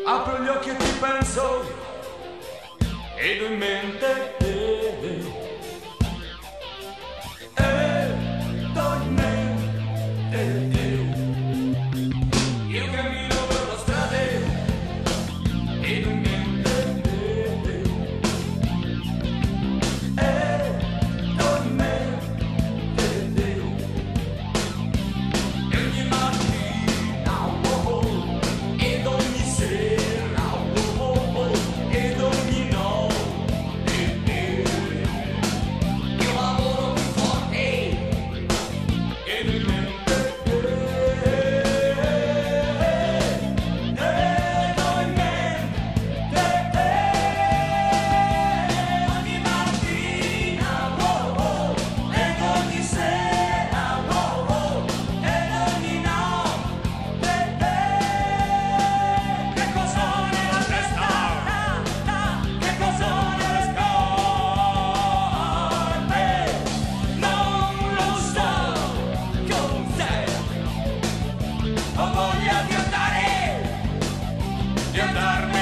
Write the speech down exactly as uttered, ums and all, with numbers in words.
Apro gli occhi e ti penso ed ho in mente te. Ed ho in mente te. Io cammino per le strade ed ho in mente te. Ed ho in mente te. E ogni mattina, oh oh, ed ogni sera, oh oh oh, ed ogni notte te. Io lavoro più forte ed ho in mente te. Ed ho in mente te. Ogni mattina, oh oh, ed ogni sera, oh oh, ed ogni notte te. Che cosa ho nella testa? Che cosa ho nelle scorte? Non lo so con te. Ho voglia di andare, di andarmene.